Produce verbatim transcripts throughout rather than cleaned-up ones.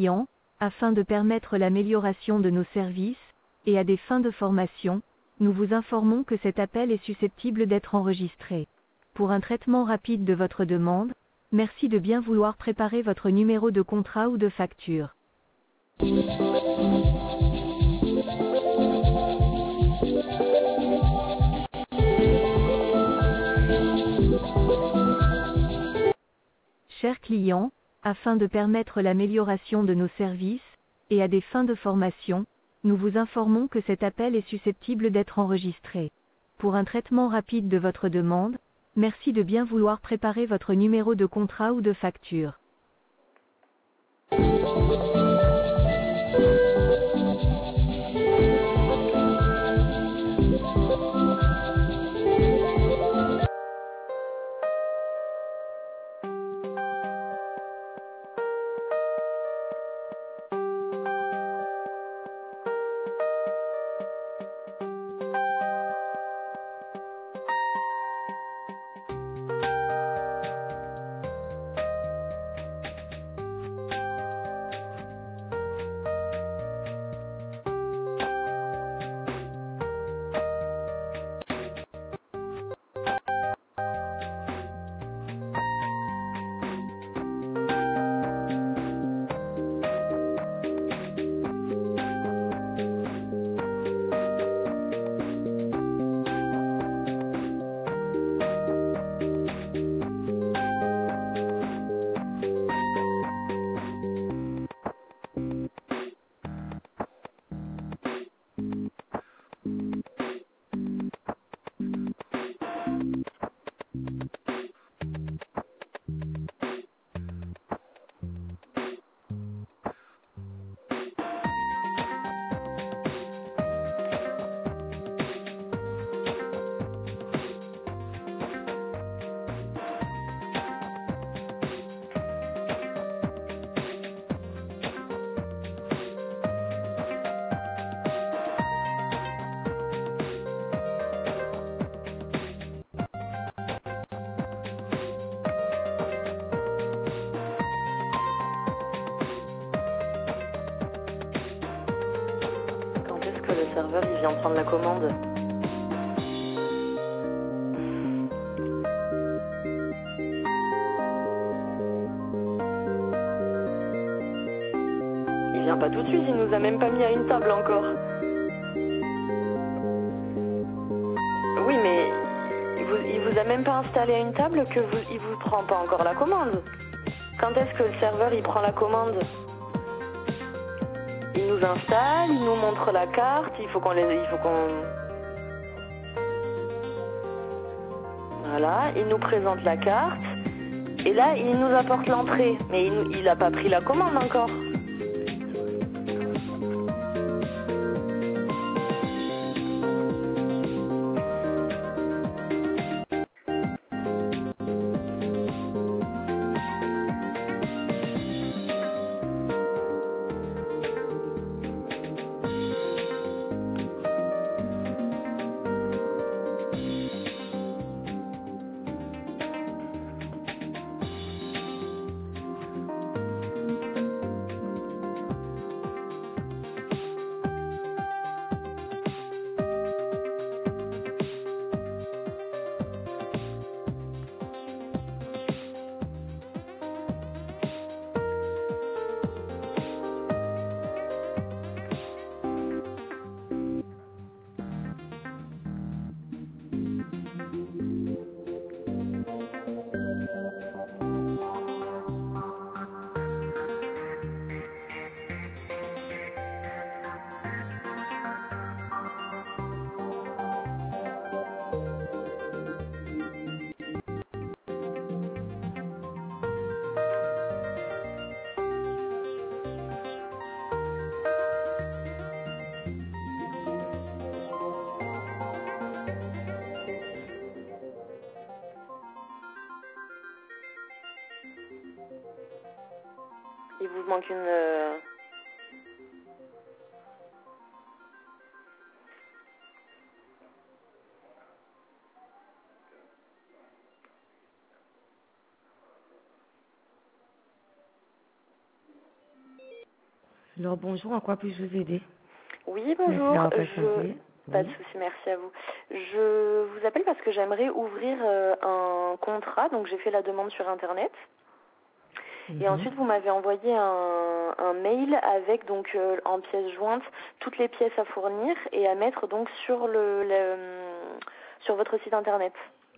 client, afin de permettre l'amélioration de nos services, et à des fins de formation, nous vous informons que cet appel est susceptible d'être enregistré. Pour un traitement rapide de votre demande, merci de bien vouloir préparer votre numéro de contrat ou de facture. Chers clients, afin de permettre l'amélioration de nos services, et à des fins de formation, nous vous informons que cet appel est susceptible d'être enregistré. Pour un traitement rapide de votre demande, merci de bien vouloir préparer votre numéro de contrat ou de facture. Le serveur il vient prendre la commande. Il vient pas tout de suite, il nous a même pas mis à une table encore. Oui mais il vous, il vous a même pas installé à une table que vous, il vous prend pas encore la commande. Quand est-ce que le serveur il prend la commande? Il nous installe, il nous montre la carte, il faut qu'on les, il faut qu'on... Voilà, il nous présente la carte, et là, il nous apporte l'entrée, mais il n'a pas pris la commande encore. Il vous manque une... Euh... Alors bonjour, en quoi puis-je vous aider? Oui, Merci bonjour. d'avoir Je... patienté. Pas de Oui. souci, merci à vous. Je vous appelle parce que j'aimerais ouvrir euh, un contrat. Donc j'ai fait la demande sur Internet. Et Mhm. ensuite, vous m'avez envoyé un, un mail avec donc euh, en pièces jointes toutes les pièces à fournir et à mettre donc sur le, le- sur votre site Internet.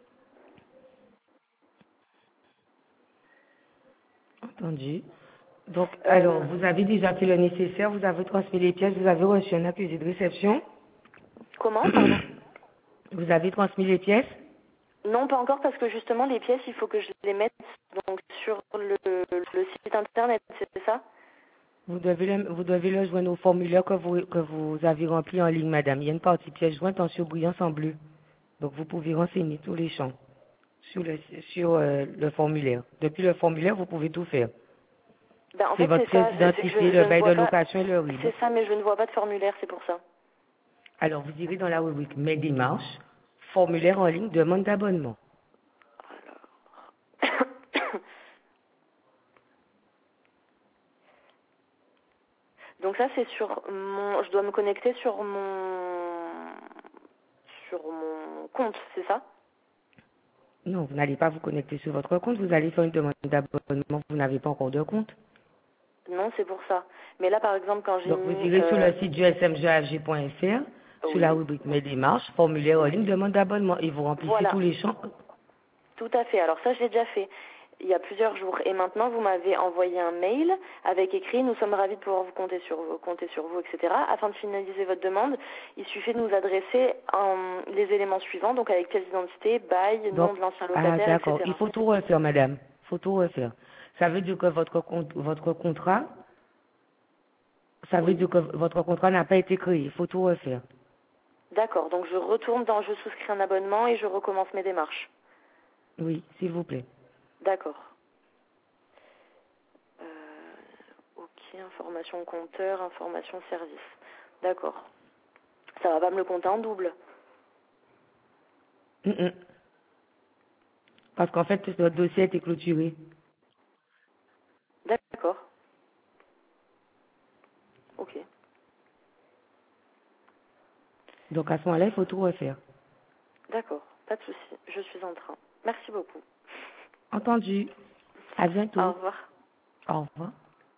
Entendu. Donc, alors, Euh, vous avez déjà fait le nécessaire, vous avez transmis les pièces, vous avez reçu un accusé de réception. comment, pardon? Vous avez transmis les pièces. Non, pas encore parce que justement les pièces, il faut que je les mette donc sur le, le site Internet, c'est ça? Vous devez, le, vous devez le joindre au formulaire que vous, que vous avez rempli en ligne, madame. Il y a une partie pièce jointe en surbrillance en bleu. Donc, vous pouvez renseigner tous les champs sur le, sur, euh, le formulaire. Depuis le formulaire, vous pouvez tout faire. Ben, en C'est fait, votre c'est pièce ça, c'est c'est que d'identité, je, le je ne bail de vois pas. location et le R I B. C'est ça, mais je ne vois pas de formulaire, c'est pour ça. Alors, vous irez dans la rubrique Mes démarches, formulaire en ligne, demande d'abonnement. Donc ça, c'est sur mon. Je dois me connecter sur mon sur mon compte, c'est ça? Non, vous n'allez pas vous connecter sur votre compte, vous allez faire une demande d'abonnement, vous n'avez pas encore de compte. Non, c'est pour ça. Mais là, par exemple, quand j'ai Donc, vous mis irez sur euh, le site du s m g a f g point f r, sur la oui, rubrique Mes démarches, formulaire en ligne, demande d'abonnement, et vous remplissez tous voilà, les champs. tout à fait. Alors ça, je l'ai déjà fait il y a plusieurs jours. Et maintenant, vous m'avez envoyé un mail avec écrit «Nous sommes ravis de pouvoir vous compter sur vous, compter sur vous, et cetera. Afin de finaliser votre demande, il suffit de nous adresser euh, les éléments suivants, donc avec pièce d'identité, bail, Donc, nom de l'ancien ah, locataire, d'accord, il et cetera». faut tout refaire, madame. Il faut tout refaire. Ça veut dire que votre, compte, votre contrat, ça veut Oui. dire que votre contrat n'a pas été créé. Il faut tout refaire. D'accord, donc je retourne dans «Je souscris un abonnement» et je recommence mes démarches. Oui, s'il vous plaît. D'accord. Euh, ok, information compteur, information service. D'accord. Ça va pas me le compter en double. Mm, mm. Parce qu'en fait, votre dossier a été clôturé. D'accord. Ok. Donc à ce moment-là, il faut tout refaire. D'accord. Pas de souci. Je suis en train. Merci beaucoup. Entendu. À Au bientôt. revoir. Au revoir.